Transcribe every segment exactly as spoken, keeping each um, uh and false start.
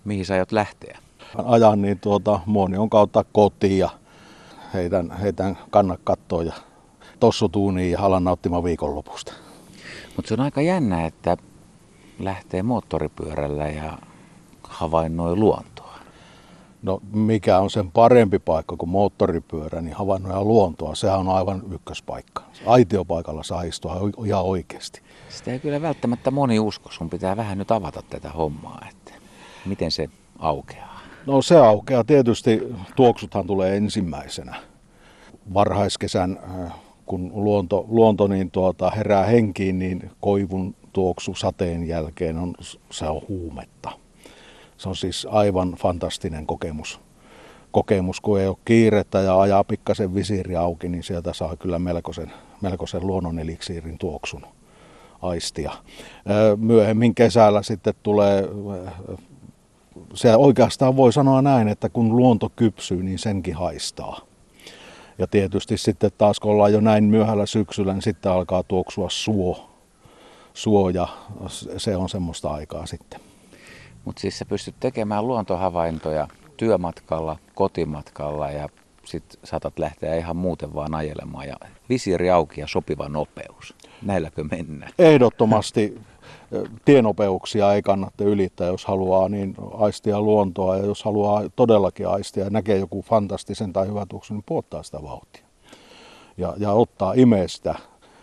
Mihin sä aiot lähteä? Ajan niin tuota Muonion kautta kotiin ja heitän, heitän kannat kattoon ja tossutuuniin ja alan nauttimaan viikonlopusta. Mutta se on aika jännä, että lähtee moottoripyörällä ja havainnoi luontoa. No mikä on sen parempi paikka kuin moottoripyörä, niin havainnoja luontoa, sehän on aivan ykköspaikka. Aitiopaikalla saa istua ihan oikeasti. Sitä ei kyllä välttämättä moni usko, sun pitää vähän nyt avata tätä hommaa, että miten se aukeaa. No se aukeaa tietysti, tuoksuthan tulee ensimmäisenä. Varhaiskesän, kun luonto, luonto niin tuota, herää henkiin, niin koivun tuoksu sateen jälkeen on, se on huumetta. Se on siis aivan fantastinen kokemus. Kokemus, kun ei ole kiirettä ja ajaa pikkasen visiiri auki, niin sieltä saa kyllä melkoisen, melkoisen luonnon eliksiirin tuoksun aistia. Myöhemmin kesällä sitten tulee, se oikeastaan voi sanoa näin, että kun luonto kypsyy, niin senkin haistaa. Ja tietysti sitten taas kun ollaan jo näin myöhällä syksyllä, niin sitten alkaa tuoksua suo, suo ja se on semmoista aikaa sitten. Mutta siis sä pystyt tekemään luontohavaintoja työmatkalla, kotimatkalla ja sitten saatat lähteä ihan muuten vaan ajelemaan. Ja visiiri auki ja sopiva nopeus. Näilläkö mennään? Ehdottomasti tienopeuksia ei kannata ylittää, jos haluaa niin aistia luontoa. Ja jos haluaa todellakin aistia ja näkee joku fantastisen tai hyvä tuoksu, niin puottaa sitä vauhtia. Ja, ja ottaa imee sitä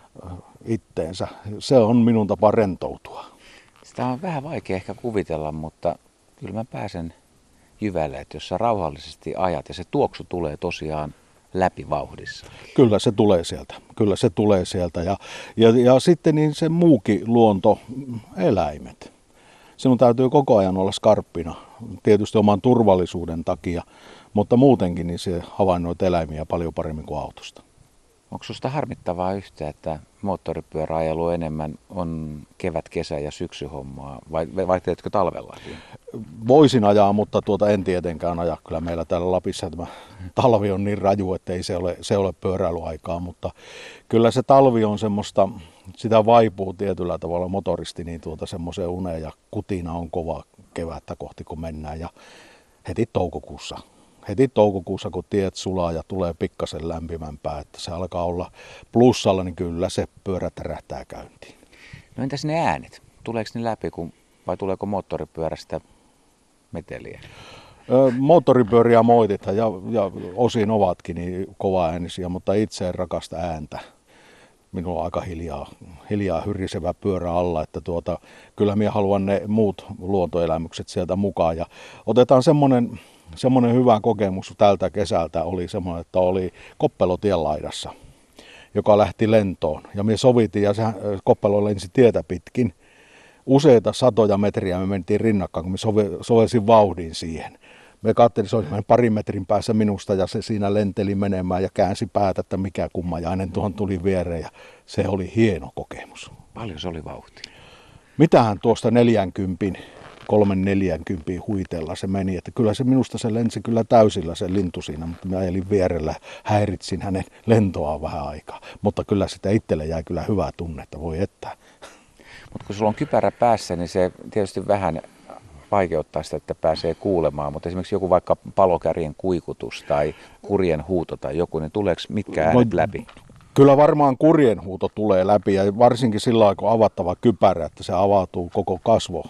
itteensä. Se on minun tapa rentoutua. Sitä on vähän vaikea ehkä kuvitella, mutta kyllä mä pääsen jyvälle, että jos sä rauhallisesti ajat ja se tuoksu tulee tosiaan läpi vauhdissa. Kyllä se tulee sieltä, kyllä se tulee sieltä ja, ja, ja sitten niin se muukin luonto, eläimet. Sinun täytyy koko ajan olla skarppina, tietysti oman turvallisuuden takia, mutta muutenkin niin se havainnoit eläimiä paljon paremmin kuin autosta. Onko susta harmittavaa yhtä, että moottoripyöräajelu enemmän on kevät, kesä ja syksyhommaa, vai, vai teetkö talvellakin? Voisin ajaa, mutta tuota en tietenkään aja. Kyllä meillä täällä Lapissa tämä talvi on niin raju, että ei se ole, se ole pyöräilyaikaa, mutta kyllä se talvi on semmoista, sitä vaipuu tietyllä tavalla motoristi niin tuota semmoiseen uneen ja kutina on kova kevättä kohti kun mennään ja heti toukokuussa. Heti toukokuussa, kun tiet sulaa ja tulee pikkasen lämpimämpää, että se alkaa olla plussalla, niin kyllä se pyörä tärähtää käyntiin. No entäs ne äänet? Tuleeko ne läpi kun, vai tuleeko moottoripyörästä meteliä? Moottoripyöriä moititaan ja, ja osin ovatkin niin kovaäänisiä, mutta itse en rakasta ääntä. Minulla on aika hiljaa, hiljaa hyrisevä pyörä alla, että tuota, kyllä minä haluan ne muut luontoelämykset sieltä mukaan. Ja otetaan semmoinen... Semmoinen hyvä kokemus tältä kesältä oli semmoinen, että oli Koppelo tien laidassa, joka lähti lentoon. Ja me sovittiin ja se Koppelo lensi tietä pitkin. Useita satoja metriä me mentiin rinnakkaan, kun me sove, sovelsin vauhdin siihen. Me katselin, se oli parin metrin päässä minusta ja se siinä lenteli menemään ja käänsi päätä, että mikä kummajainen tuohon tuli viereen. Ja se oli hieno kokemus. Paljon se oli vauhti? Mitähän tuosta neljänkympin, kolmen neljänkympin huitella se meni. Että kyllä se minusta se lensi kyllä täysillä se lintu siinä, mutta mä ajelin vierellä, häiritsin hänen lentoaan vähän aikaa. Mutta kyllä sitä itselle jäi kyllä hyvää tunnetta, voi että. Mutta kun sulla on kypärä päässä, niin se tietysti vähän vaikeuttaa sitä, että pääsee kuulemaan. Mutta esimerkiksi joku vaikka palokärjen kuikutus tai kurjen huuto tai joku, niin tuleeko mitkä äänet no, läpi? Kyllä varmaan kurjen huuto tulee läpi ja varsinkin sillä kun avattava kypärä, että se avautuu koko kasvo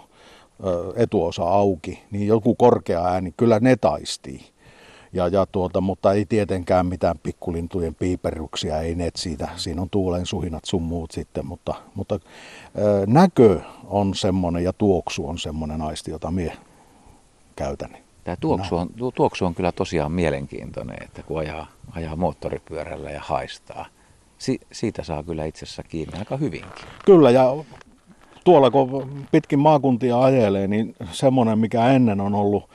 etuosa auki, niin joku korkea ääni, kyllä ne taistii. Ja, ja tuota, mutta ei tietenkään mitään pikkulintujen piiperryksiä, ei net siitä. Siinä on tuulen suhinat sun muut sitten, mutta, mutta ää, näkö on semmoinen ja tuoksu on semmoinen aisti, jota mie käytän. Tämä tuoksu on, tuoksu on kyllä tosiaan mielenkiintoinen, että kun ajaa, ajaa moottoripyörällä ja haistaa. Si, siitä saa kyllä itse asiassa kiinni aika hyvinkin. Kyllä, ja tuolla kun pitkin maakuntia ajelee, niin semmoinen, mikä ennen on ollut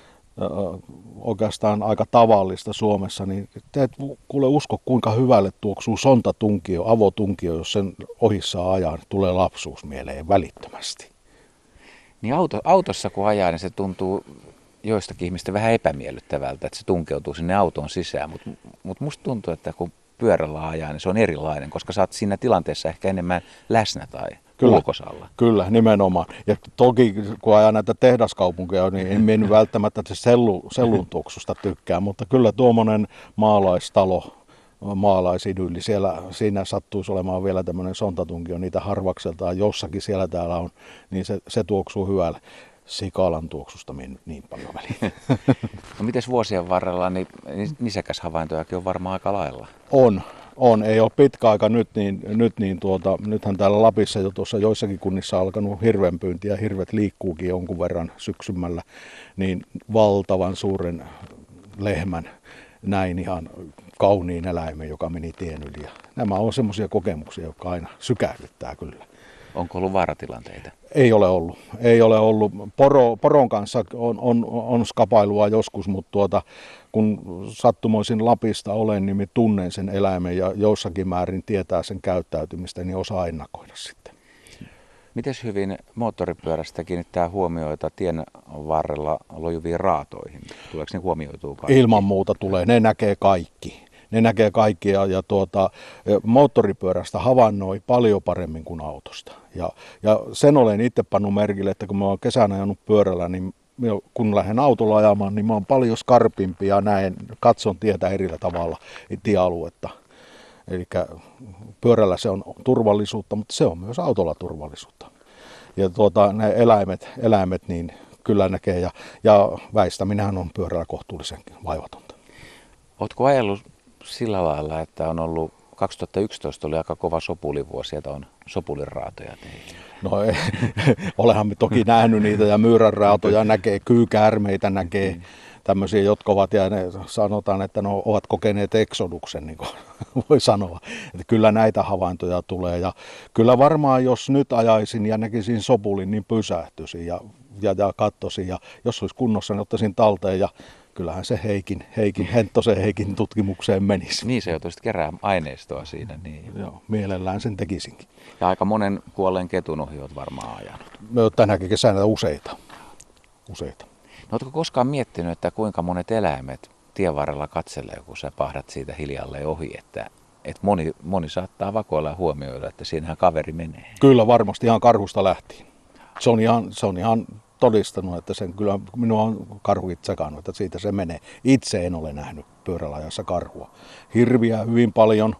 oikeastaan aika tavallista Suomessa, niin te et kuule usko, kuinka hyvälle tuoksuu sontatunkio, avotunkio, jos sen ohissa ajaa, niin tulee lapsuus mieleen välittömästi. Niin auto, autossa kun ajaa, niin se tuntuu joistakin ihmistä vähän epämiellyttävältä, että se tunkeutuu sinne auton sisään, mutta mut musta tuntuu, että kun pyörällä ajaa, niin se on erilainen, koska sä oot siinä tilanteessa ehkä enemmän läsnä tai... Kyllä, ulkosalla. kyllä, nimenomaan. Ja toki kun ajaa näitä tehdaskaupunkeja, niin en mennyt välttämättä se sellu, sellun tuoksusta tykkää, mutta kyllä tuommoinen maalaistalo, maalaisidylli, siellä, siinä sattuisi olemaan vielä tämmöinen sontatunkio, niitä harvakseltaan jossakin siellä täällä on, niin se, se tuoksuu hyvälle. Sikalan tuoksusta niin, niin paljon väliin. No mites vuosien varrella, niin nisäkäshavaintojakin on varmaan aika lailla. On, on. Ei ole pitkä aika nyt, niin, nyt niin tuota, nythän täällä Lapissa jo tuossa joissakin kunnissa on alkanut hirvenpyynti ja hirvet liikkuukin jonkun verran syksymällä, niin valtavan suuren lehmän näin ihan kauniin eläimen, joka meni tien yli. Ja nämä on semmoisia kokemuksia, jotka aina sykähdyttää kyllä. Onko ollut vaaratilanteita? Ei ole ollut. Ei ole ollut. Poro, poron kanssa on, on, on skapailua joskus, mutta tuota, kun sattumoisin Lapista olen, niin tunnen sen eläimen ja jossakin määrin tietää sen käyttäytymistä, niin osaa ennakoida sitten. Mites hyvin moottoripyörästä kiinnittää huomioita tien varrella lojuviin raatoihin? Tuleeko ne huomioitua kaikki? Ilman muuta tulee. Ne näkee kaikki. Ne näkee kaikki ja, ja tuota, moottoripyörästä havainnoi paljon paremmin kuin autosta. Ja, ja sen olen itse pannut merkille, että kun mä oon kesänä ajanut pyörällä, niin kun lähden autolla ajamaan, niin mä oon paljon skarpimpi ja näen, katson tietä erillä tavalla tiealuetta. Eli pyörällä se on turvallisuutta, mutta se on myös autolla turvallisuutta. Ja tuota, ne eläimet, eläimet niin kyllä näkee ja, ja väistäminenhän on pyörällä kohtuullisen vaivatonta. Ootko ajellut sillä lailla, että on ollut kaksituhattayksitoista oli aika kova sopulivuosi, että on sopuliraatoja teillä? No ei, olehan me toki nähnyt niitä ja myyränraatoja näkee, kyykäärmeitä näkee, tämmöisiä, jotka ovat, ja ne sanotaan, että ne ovat kokeneet eksoduksen, niin kuin voi sanoa. Että kyllä näitä havaintoja tulee ja kyllä varmaan jos nyt ajaisin ja näkisin sopulin, niin pysähtyisin ja, ja, ja katsoisin ja jos olisi kunnossa, niin ottaisin talteen ja kyllähän se Heikin, Heikin Henttosen Heikin tutkimukseen menisi. Niin, se joutuisi keräämään aineistoa siinä. Niin. Joo, mielellään sen tekisinkin. Ja aika monen kuolleen ketun ohi olet varmaan ajanut. Me olet tänäkin kesänä useita. useita. No, oletko koskaan miettinyt, että kuinka monet eläimet tien varrella katselee, kun sä pahdat siitä hiljalleen ohi, että, että moni, moni saattaa vakoilla ja huomioida, että siinähän kaveri menee? Kyllä varmasti ihan karhusta lähtien. Se on ihan, se on ihan todistanut, että sen kyllä minua on karhuit sekannut, että siitä se menee. Itse en ole nähnyt pyörällä ajassa karhua. Hirviä hyvin paljon.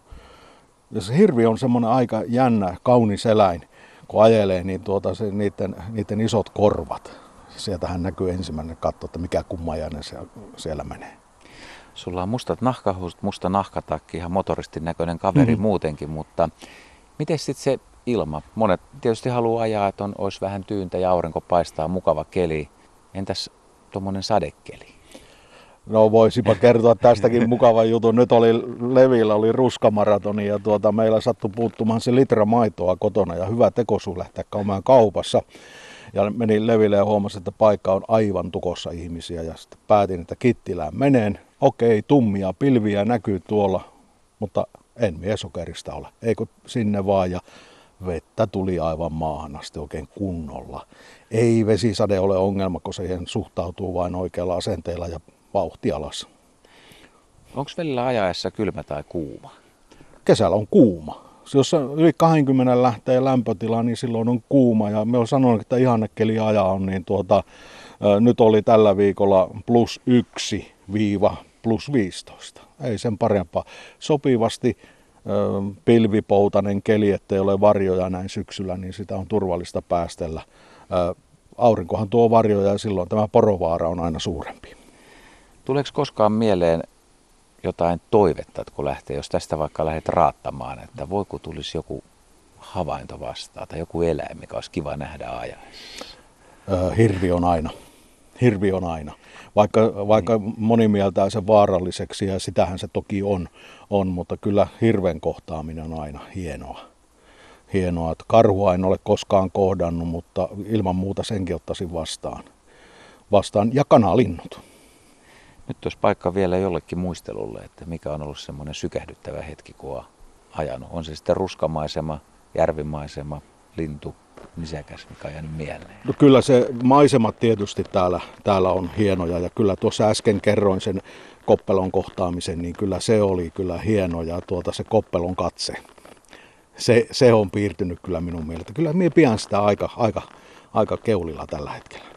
Ja se hirvi on semmoinen aika jännä, kaunis eläin. Kun ajelee, niin tuota, se, niiden, niiden isot korvat. Sieltähän näkyy ensimmäinen katto, että mikä kummajainen se siellä menee. Sulla on mustat nahkahousut, musta nahkatakki, ihan motoristin näköinen kaveri mm-hmm. muutenkin, mutta miten sitten se ilma? Monet tietysti haluaa ajaa, että on, olisi vähän tyyntä ja aurinko paistaa, mukava keli. Entäs tuommoinen sadekeli? No voisipa kertoa tästäkin mukavan jutun. Nyt oli Levillä oli ruskamaratoni ja tuota, meillä sattui puuttumaan se litra maitoa kotona ja hyvä tekosuus lähteä käymään kaupassa. Ja menin Leville ja huomasin, että paikka on aivan tukossa ihmisiä ja sitten päätin, että Kittilään menen. Okei, tummia pilviä näkyy tuolla, mutta en mie sokerista ole. Eikö sinne vaan ja vettä tuli aivan maahan asti oikein kunnolla. Ei vesisade ole ongelma, kun siihen suhtautuu vain oikealla asenteella ja vauhti alas. Onko välillä ajaessa kylmä tai kuuma? Kesällä on kuuma. Jos yli kaksikymmentä lähtee lämpötila, niin silloin on kuuma. Ja me on sanonut, että ihannekeli ajaa on, niin tuota, ä, nyt oli tällä viikolla plus yksi viiva plus viisitoista. Ei sen parempaa. Sopivasti ä, pilvipoutainen keli, ettei ole varjoja näin syksyllä, niin sitä on turvallista päästellä. Ä, aurinkohan tuo varjoja ja silloin tämä porovaara on aina suurempi. Tuleeko koskaan mieleen jotain toivetta, että kun lähtee, jos tästä vaikka lähdet raattamaan, että voiko tulisi joku havainto vastaan tai joku eläin, mikä olisi kiva nähdä ajaessa? Öö, hirvi on aina. Hirvi on aina. Vaikka, vaikka niin. Moni mieltää sen vaaralliseksi ja sitähän se toki on, on, mutta kyllä hirven kohtaaminen on aina hienoa. Hienoa, että karhua en ole koskaan kohdannut, mutta ilman muuta senkin ottaisin vastaan. vastaan. Ja kanalinnut. Nyt olisi paikka vielä jollekin muistelulle, että mikä on ollut semmoinen sykähdyttävä hetki, kun on ajanut. On se sitten ruskamaisema, järvimaisema, lintu, nisäkäs, mikä on jäänyt mieleen. No kyllä se maisemat tietysti täällä, täällä on hienoja ja kyllä tuossa äsken kerroin sen Koppelon kohtaamisen, niin kyllä se oli kyllä hieno ja tuota se Koppelon katse. se, se on piirtynyt kyllä minun mielestä. Kyllä minä pian sitä aika, aika, aika keulilla tällä hetkellä.